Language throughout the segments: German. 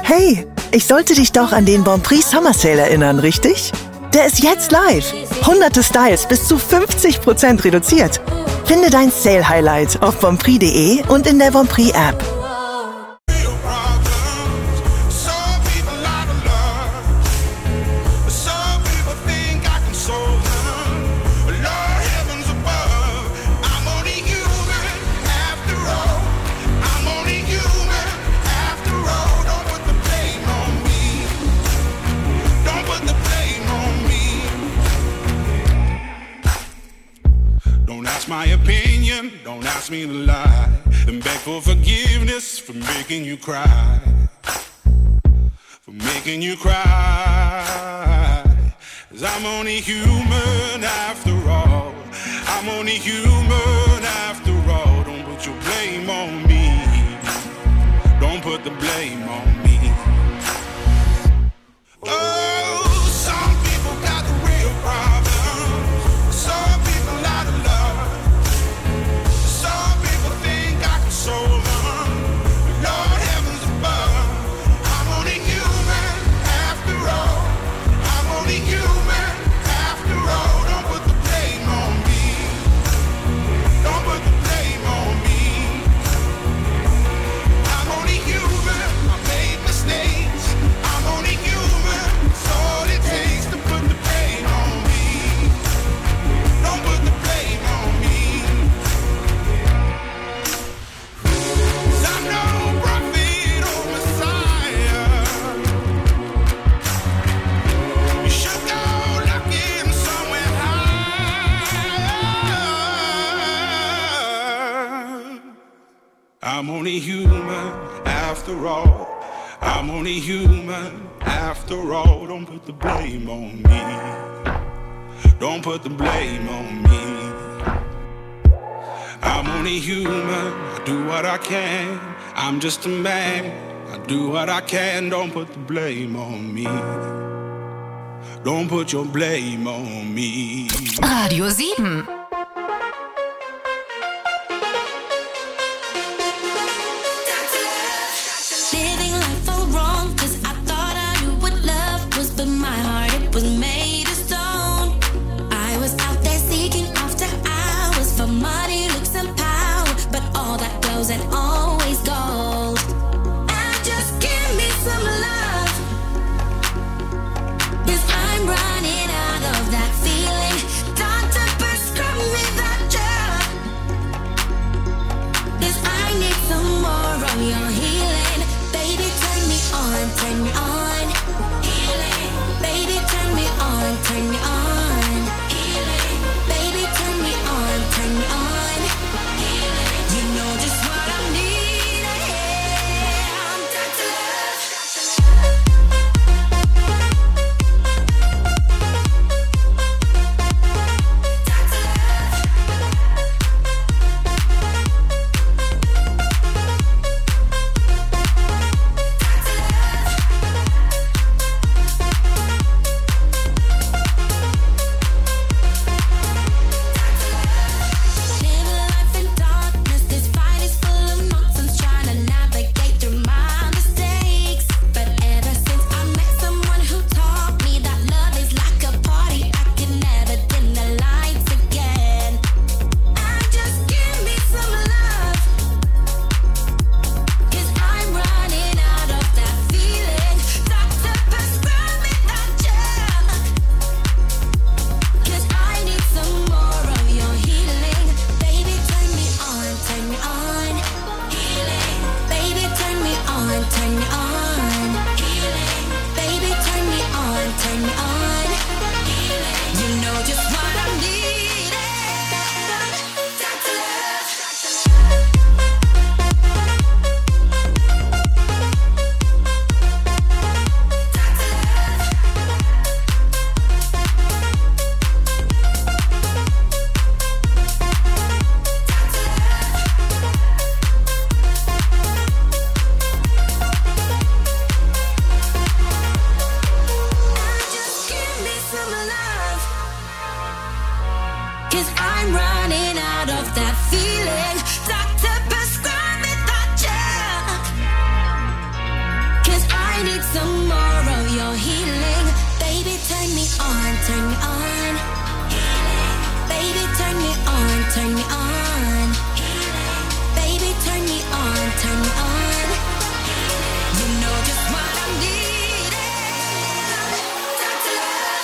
Hey, ich sollte dich doch an den Bonprix Summer Sale erinnern, richtig? Der ist jetzt live. Hunderte Styles bis zu 50% reduziert. Finde dein Sale-Highlight auf bonprix.de und in der Bonprix-App. My opinion, don't ask me to lie, and beg for forgiveness for making you cry, for making you cry. 'Cause I'm only human after all. I'm only human after all. Don't put your blame on me. Don't put the blame on me. Oh, some people got the real problems. Some people out of love. So long, Lord heavens above. I'm only human after all. I'm only human after all. Don't put the blame on me. Don't put the blame on me. I'm only human. I made mistakes. I'm only human. It's all it takes to put the blame on me. Don't put the blame on me. I'm no prophet or Messiah. You should go looking somewhere high. I'm only human after all. I'm only human after all. Don't put the blame on me. Don't put the blame on me. I'm only human, I do what I can. I'm just a man, I do what I can. Don't put the blame on me. Don't put your blame on me. Radio 7. Living life all wrong, 'cause I thought I knew what love was, but my heart, it was made of stone. I was out there seeking after hours for money, looks and power, but all that goes and always goes. And just give me some love, 'cause I'm running out of that feeling. Doctor, prescribe me that drug, 'cause I need some more of your healing. Baby, turn me on, turn me on. Healing. Baby, turn me on, turn me on. Healing. Baby, turn me on, turn me on. Healing. You know just what I need. I'm Dr. Love. turn me on. Baby, turn me on, turn me on. Baby, turn me on, turn me on. You know just what I'm needing. Dr. Love.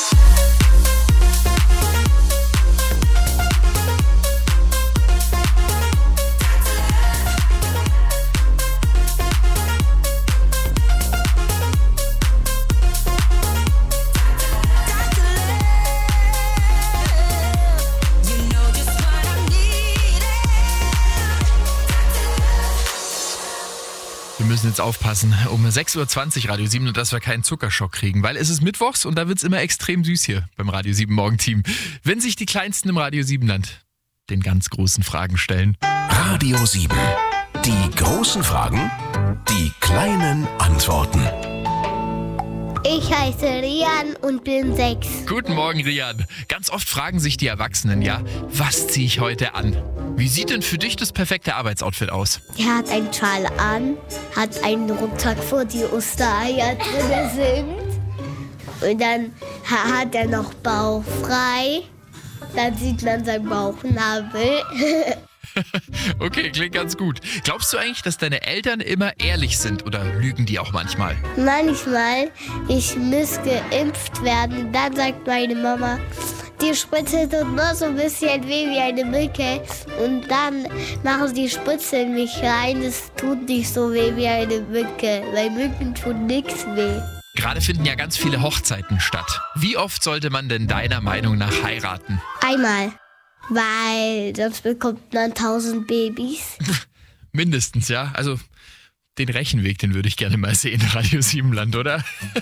Wir müssen jetzt aufpassen, um 6.20 Uhr Radio 7, dass wir keinen Zuckerschock kriegen, weil es ist Mittwochs und da wird es immer extrem süß hier beim Radio 7 Morgenteam. Wenn sich die Kleinsten im Radio 7 Land den ganz großen Fragen stellen. Radio 7. Die großen Fragen, die kleinen Antworten. Ich heiße Rian und bin 6. Guten Morgen, Rian. Ganz oft fragen sich die Erwachsenen, ja, was ziehe ich heute an? Wie sieht denn für dich das perfekte Arbeitsoutfit aus? Er hat einen Schal an, hat einen Rucksack, wo die Ostereier drin sind. Und dann hat er noch Bauch frei. Dann sieht man seinen Bauchnabel. Okay, klingt ganz gut. Glaubst du eigentlich, dass deine Eltern immer ehrlich sind oder lügen die auch manchmal? Manchmal, ich muss geimpft werden. Dann sagt meine Mama, die Spritze tut nur so ein bisschen weh wie eine Mücke. Und dann machen die Spritze in mich rein. Es tut nicht so weh wie eine Mücke, weil Mücken tun nichts weh. Gerade finden ja ganz viele Hochzeiten statt. Wie oft sollte man denn deiner Meinung nach heiraten? Einmal, weil sonst bekommt man 1000 Babys. Mindestens, ja. Also den Rechenweg, den würde ich gerne mal sehen, Radio 7 Land, oder?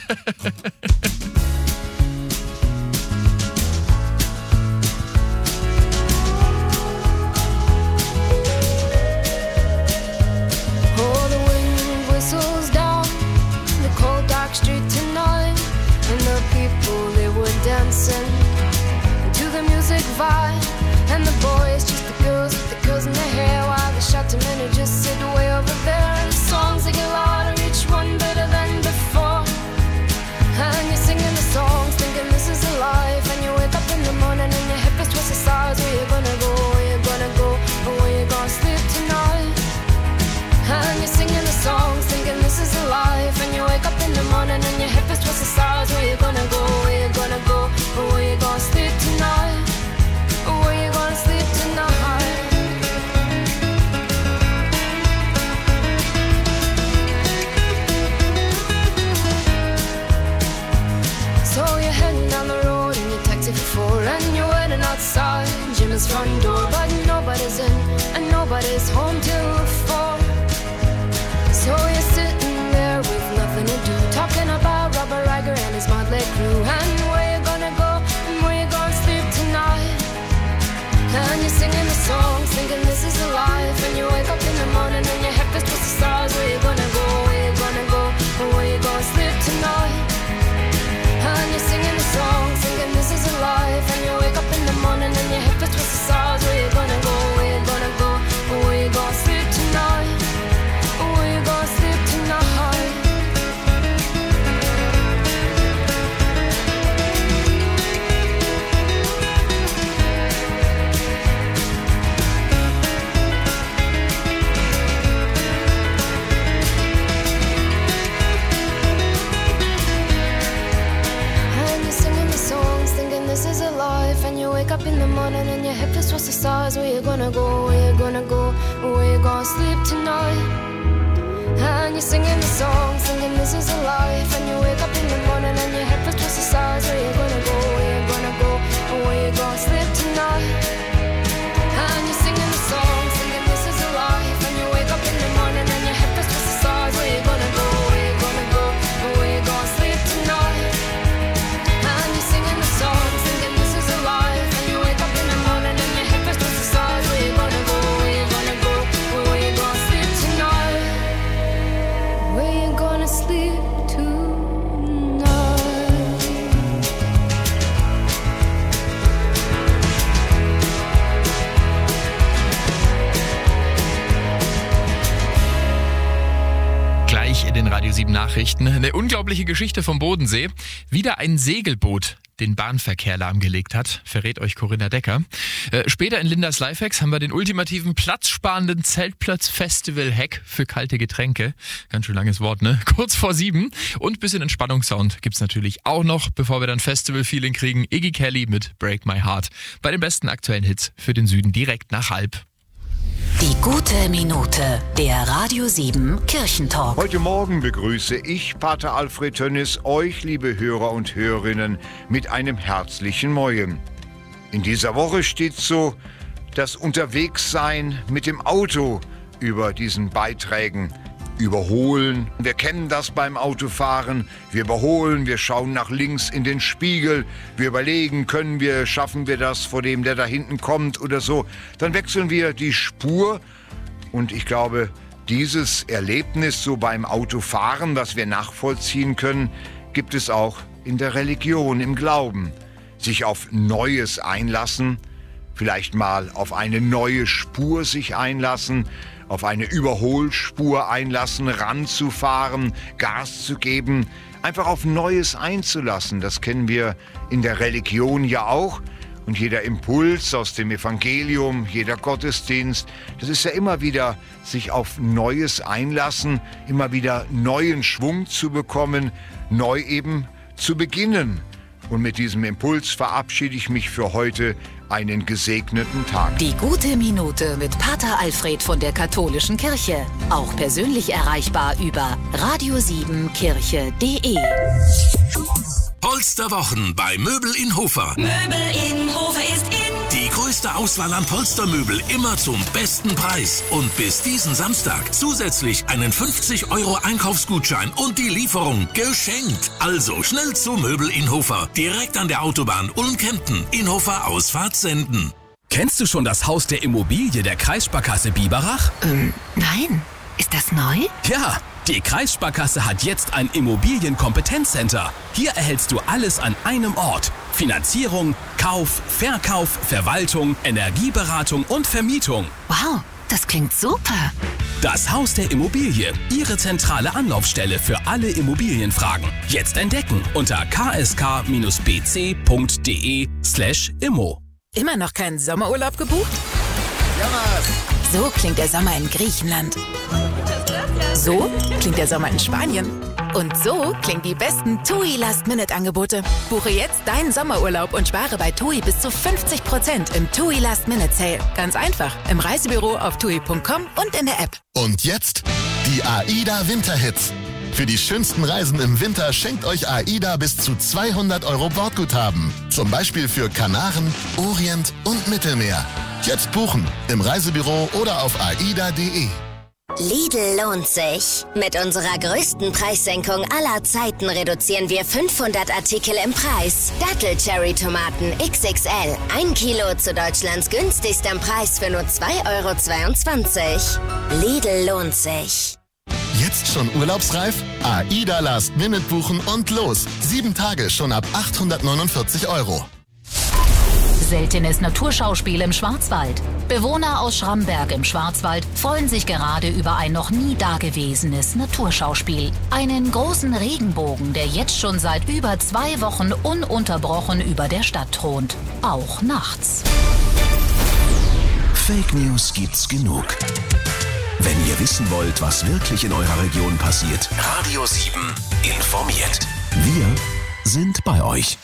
Oh, the wind whistles down the cold dark street tonight, and the people, they were dancing to the music vibe, and the boys just the girls with the curls in their hair, while the shouting men who just sit way over there. And the songs they get louder, each one better than before, and you're singing the songs thinking this is a life, and you wake up in the morning and your hip is twisted sides. Where you gonna go, where you gonna go, or where you gonna sleep tonight? And you're singing the songs, thinking this is a life, and you wake up in the morning and your hip is twisted sides. Where you gonna go, where you gonna go, or where you gonna sleep tonight? Or where you gonna sleep tonight? So you're heading down the road in your taxi for 4, and you're waiting outside Jimmy's front door, but nobody's in and nobody's home till 4. So you're sitting there with nothing to do, talking about Robert Riger and his motley crew, and where you gonna go and where you gonna sleep tonight. And you're singing the songs, thinking this is a life, and you wake up in the morning and your head feels twisted stars. Where you gonna go, where you gonna go, and where you gonna sleep tonight. And you're singing the songs, thinking this is a life, and you wake up in the morning and your head feels twisted stars. Where you gonna go, where you gonna go, and where you gonna sleep tonight. Where you gonna sleep tonight? And you're singing the songs, thinking this is a life, and you wake up in the morning and your head feels towards the stars. Where you gonna go, where you gonna go, where you gonna sleep tonight? And you're singing the songs, thinking this is a life, and you wake up in the morning and your head feels towards the stars. Where you gonna go, where you gonna go, and where you gonna sleep tonight? And you're singing the songs, thinking this is a life, and you wake up in the morning and your head feels towards the stars. Where you gonna go, where you gonna go, and where you gonna sleep tonight? And you're singing the songs, thinking this is a life, and you wake up in the morning and your head feels towards the stars. Where you gonna go, where you gonna go, and where you gonna sleep tonight? Where you gonna sleep tonight? gleich in den Radio 7 Nachrichten. Eine unglaubliche Geschichte vom Bodensee. Wieder ein Segelboot den Bahnverkehr lahmgelegt hat, verrät euch Corinna Decker. Später in Lindas Lifehacks haben wir den ultimativen platzsparenden Zeltplatz-Festival-Hack für kalte Getränke. Ganz schön langes Wort, ne? Kurz vor 7. Und bisschen Entspannungssound gibt's natürlich auch noch, bevor wir dann Festival-Feeling kriegen. Iggy Kelly mit Break My Heart. Bei den besten aktuellen Hits für den Süden direkt nach Halb. Die gute Minute, der Radio 7 Kirchentalk. Heute Morgen begrüße ich, Pater Alfred Tönnis, euch, liebe Hörer und Hörerinnen, mit einem herzlichen Moin. In dieser Woche steht so das Unterwegssein mit dem Auto über diesen Beiträgen. Überholen. Wir kennen das beim Autofahren. Wir überholen, wir schauen nach links in den Spiegel. Wir überlegen, schaffen wir das vor dem, der da hinten kommt oder so. Dann wechseln wir die Spur. Und ich glaube, dieses Erlebnis so beim Autofahren, was wir nachvollziehen können, gibt es auch in der Religion, im Glauben. Sich auf Neues einlassen, vielleicht mal auf eine neue Spur sich einlassen, auf eine Überholspur einlassen, ranzufahren, Gas zu geben, einfach auf Neues einzulassen. Das kennen wir in der Religion ja auch. Und jeder Impuls aus dem Evangelium, jeder Gottesdienst, das ist ja immer wieder sich auf Neues einlassen, immer wieder neuen Schwung zu bekommen, neu eben zu beginnen. Und mit diesem Impuls verabschiede ich mich für heute. Einen gesegneten Tag. Die gute Minute mit Pater Alfred von der Katholischen Kirche. Auch persönlich erreichbar über radio7kirche.de. Polsterwochen bei Möbel in Hofer. Möbel in Hofer ist in. Die größte Auswahl an Polstermöbel immer zum besten Preis. Und bis diesen Samstag zusätzlich einen 50€ Einkaufsgutschein und die Lieferung geschenkt. Also schnell zu Möbel in Hofer. Direkt an der Autobahn Ulm-Kempten. In Hofer Ausfahrt Senden. Kennst du schon das Haus der Immobilie der Kreissparkasse Biberach? Nein. Ist das neu? Ja, die Kreissparkasse hat jetzt ein Immobilienkompetenzcenter. Hier erhältst du alles an einem Ort. Finanzierung, Kauf, Verkauf, Verwaltung, Energieberatung und Vermietung. Wow, das klingt super. Das Haus der Immobilie, Ihre zentrale Anlaufstelle für alle Immobilienfragen. Jetzt entdecken unter ksk-bc.de/immo. Immer noch keinen Sommerurlaub gebucht? So klingt der Sommer in Griechenland. So klingt der Sommer in Spanien. Und so klingen die besten TUI Last-Minute-Angebote. Buche jetzt deinen Sommerurlaub und spare bei TUI bis zu 50% im TUI Last-Minute-Sale. Ganz einfach, im Reisebüro auf tui.com und in der App. Und jetzt die AIDA Winterhits. Für die schönsten Reisen im Winter schenkt euch AIDA bis zu 200€ Bordguthaben. Zum Beispiel für Kanaren, Orient und Mittelmeer. Jetzt buchen im Reisebüro oder auf aida.de. Lidl lohnt sich. Mit unserer größten Preissenkung aller Zeiten reduzieren wir 500 Artikel im Preis. Dattel-Cherry-Tomaten XXL. 1 Kilo zu Deutschlands günstigstem Preis für nur 2,22 €. Lidl lohnt sich. Jetzt schon urlaubsreif? AIDA Last Minute buchen und los. 7 Tage schon ab 849 €. Seltenes Naturschauspiel im Schwarzwald. Bewohner aus Schramberg im Schwarzwald freuen sich gerade über ein noch nie dagewesenes Naturschauspiel. Einen großen Regenbogen, der jetzt schon seit über 2 Wochen ununterbrochen über der Stadt thront. Auch nachts. Fake News gibt's genug. Wenn ihr wissen wollt, was wirklich in eurer Region passiert, Radio 7 informiert. Wir sind bei euch.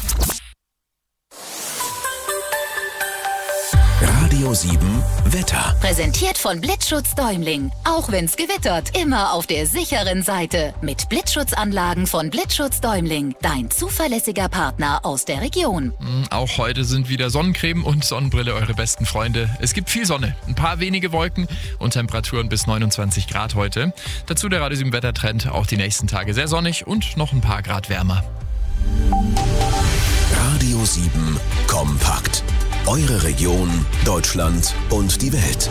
Radio 7 Wetter. Präsentiert von Blitzschutz Däumling. Auch wenn's gewittert, immer auf der sicheren Seite. Mit Blitzschutzanlagen von Blitzschutz Däumling. Dein zuverlässiger Partner aus der Region. Auch heute sind wieder Sonnencreme und Sonnenbrille eure besten Freunde. Es gibt viel Sonne, ein paar wenige Wolken und Temperaturen bis 29 Grad heute. Dazu der Radio 7 Wettertrend. Auch die nächsten Tage sehr sonnig und noch ein paar Grad wärmer. Radio 7 kompakt. Eure Region, Deutschland und die Welt.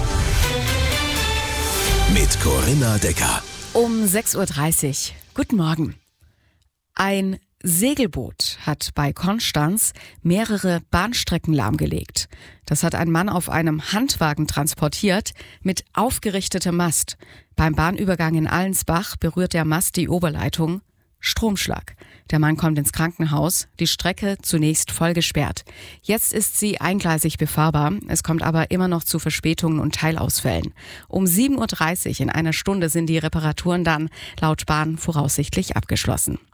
Mit Corinna Decker. Um 6:30 Uhr. Guten Morgen. Ein Segelboot hat bei Konstanz mehrere Bahnstrecken lahmgelegt. Das hat ein Mann auf einem Handwagen transportiert mit aufgerichtetem Mast. Beim Bahnübergang in Allensbach berührt der Mast die Oberleitung. Stromschlag. Der Mann kommt ins Krankenhaus, die Strecke zunächst voll gesperrt. Jetzt ist sie eingleisig befahrbar, es kommt aber immer noch zu Verspätungen und Teilausfällen. Um 7.30 Uhr in einer Stunde sind die Reparaturen dann laut Bahn voraussichtlich abgeschlossen.